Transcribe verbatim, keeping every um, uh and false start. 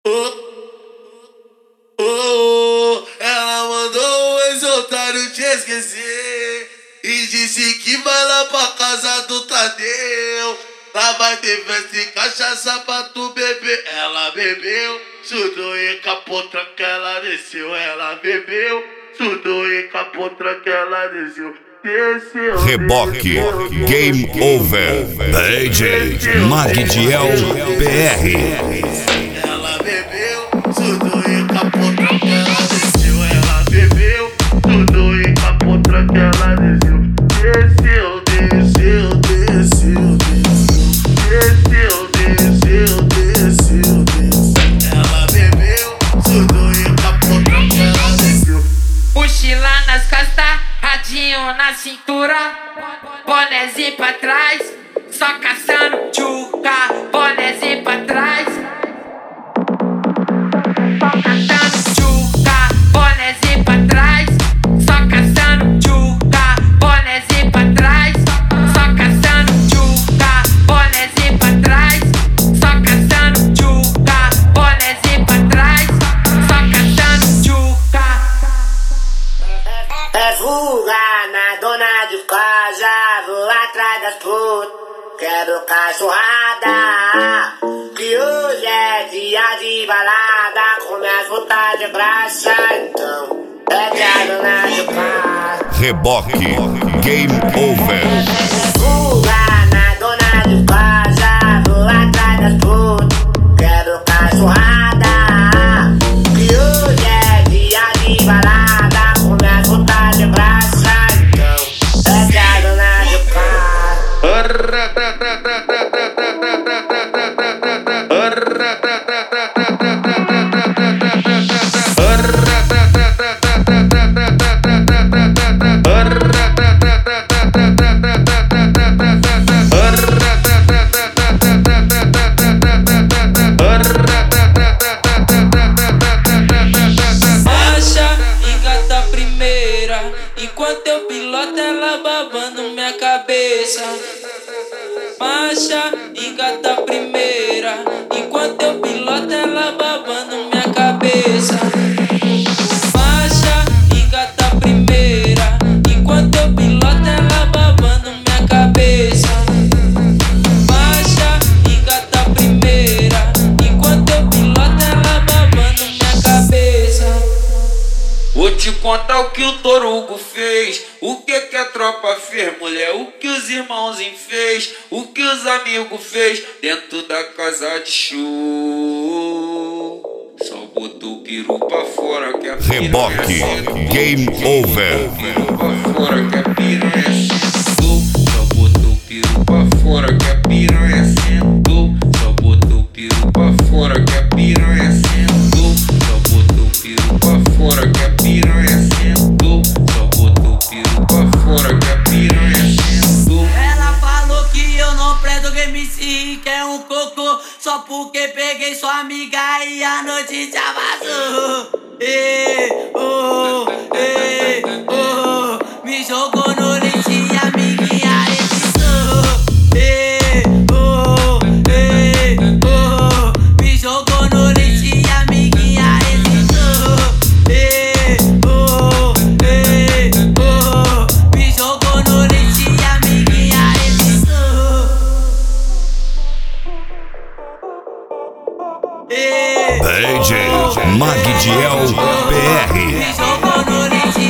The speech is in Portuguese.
Oh, oh, ela mandou o ex-otário te esquecer e disse que vai lá pra casa do Tadeu. Lá vai ter festa e cachaça pra tu beber. Ela bebeu, sudou e capotra que ela desceu. Ela bebeu, sudou e capotra que ela desceu. Desceu, Reboque, desceu, Game desceu, Over, D J Magdiel P R. Ela bebeu, sudou e capotra que ela desceu. Ela bebeu, sudou e capotra que ela desceu. Desceu, desceu, desceu, desceu, desceu, desceu, desceu. Ela bebeu, sudou e capotra que ela desceu. Mochila nas costas, radinho na cintura, bonezinho pra trás, só caçando tchuca, bonezinho pra trás, só caçando tchuca, bonezinho pra trás, só caçando tchuca, bonezinho pra trás, só caçando tchuca, bonezinho pra trás, só caçando tchuca, bonezinho pra trás, só caçando tchuca. É fuga na dona de casa, vou atrás das putas, quero cachorrada, que hoje é dia de balada, com minhas putas de graça, então é que a dona de casa. Reboque, Game Over. É fuga na dona de casa, vou atrás das putas, quero cachorrada, que hoje é dia de balada, com minhas putas de graça, então é que a dona de casa. Engata a primeira, enquanto eu piloto ela babando minha cabeça. Marcha, engata a primeira, enquanto eu piloto ela babando minha cabeça. Marcha, engata a primeira, enquanto eu piloto ela babando minha cabeça. Marcha, engata a primeira, enquanto eu piloto ela babando minha cabeça. Vou te contar o que o Torugo fez, o que que a tropa fez, mulher, o que os irmãozinhos fez, o que os amigos fez dentro da casa de show. Só botou o peru pra fora que a Reboque, Game Over. Peru pra fora que a piranha sentou. Só botou o peru pra fora que a piranha sentou. Só botou o peru pra fora que a piranha sentou. Só botou o peru pra fora que a piranha sentou. Só botou o peru pra fora que a piranha sentou. Ela falou que eu não presto que M C, que é um cocô, só porque peguei sua amiga e a notícia vazou. Ei, oh, ei, oh, me jogou no leite e a amiguinha revisou. Ei, oh, ei, oh, me jogou no leite e a amiguinha revisou. Ei, oh, ei, oh, me jogou no leite e a amiguinha revisou. Ei, D J Magdiel P R. me jogou no leite